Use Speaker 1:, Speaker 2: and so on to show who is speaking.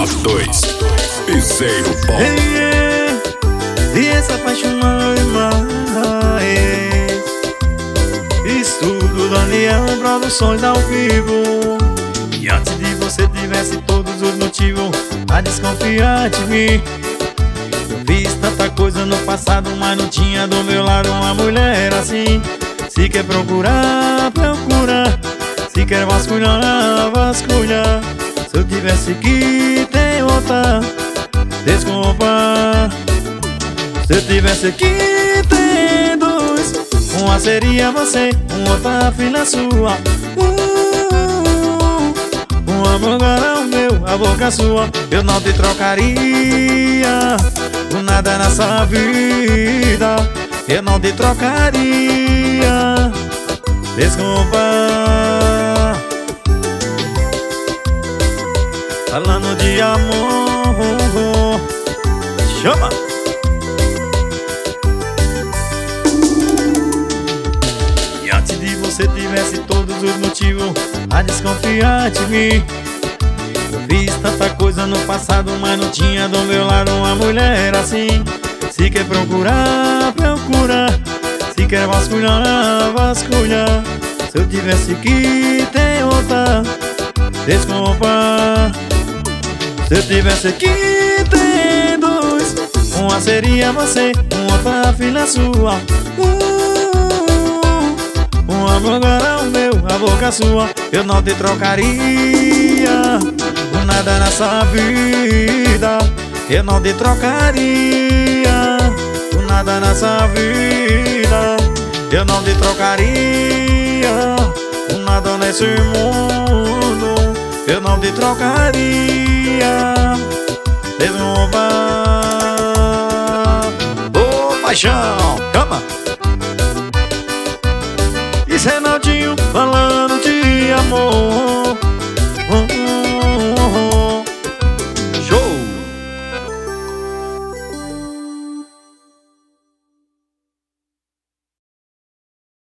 Speaker 1: Top 2 Piseiro Bom.
Speaker 2: E essa paixão mais Estudo Daniel Produções ao vivo. E antes de você tivesse todos os motivos a desconfiar de mim. Eu fiz tanta coisa no passado, mas não tinha do meu lado uma mulher assim. Se quer procurar, procura. Se quer vasculhar, vasculha. Se eu tivesse que ter outra, desculpa. Se eu tivesse que ter dois, uma seria você, outra filha sua. Uma boca era o meu, a boca sua. Eu não te trocaria por nada nessa vida. Eu não te trocaria. Desculpa. Falando de amor, chama! E antes de você tivesse todos os motivos a desconfiar de mim. Eu fiz tanta coisa no passado, mas não tinha do meu lado uma mulher assim. Se quer procurar, procura. Se quer vasculhar, vasculha. Se eu tivesse que ter outra, desculpa. Se eu tivesse que ter dois, uma seria você, outra filha sua. Uma boca era o meu, a boca sua. Eu não te trocaria por nada nessa vida. Eu não te trocaria por nada nessa vida. Eu não te trocaria por nada nesse mundo. Eu não te trocaria. Desculpa. Ô paixão, calma.